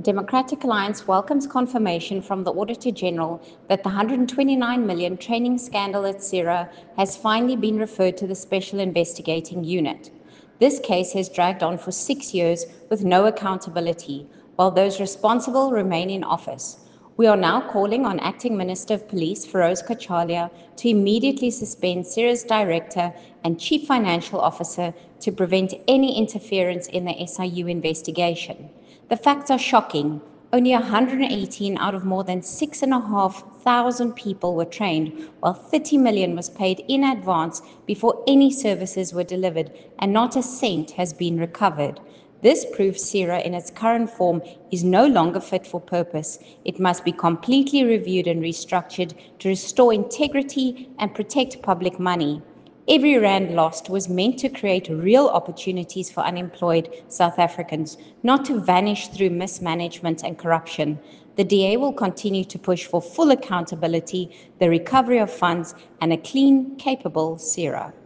Democratic Alliance welcomes confirmation from the Auditor General that the 129 million training scandal at CIRA has finally been referred to the Special Investigating Unit. This case has dragged on for 6 years with no accountability, while those responsible remain in office. We are now calling on Acting Minister of Police Feroz Kachalia to immediately suspend CIRA's Director and Chief Financial Officer to prevent any interference in the SIU investigation. The facts are shocking. Only 118 out of more than 6,500 people were trained, while 30 million was paid in advance before any services were delivered, and not a cent has been recovered. This proves CIRA in its current form is no longer fit for purpose. It must be completely reviewed and restructured to restore integrity and protect public money. Every rand lost was meant to create real opportunities for unemployed South Africans, not to vanish through mismanagement and corruption. The DA will continue to push for full accountability, the recovery of funds, and a clean, capable CIRA.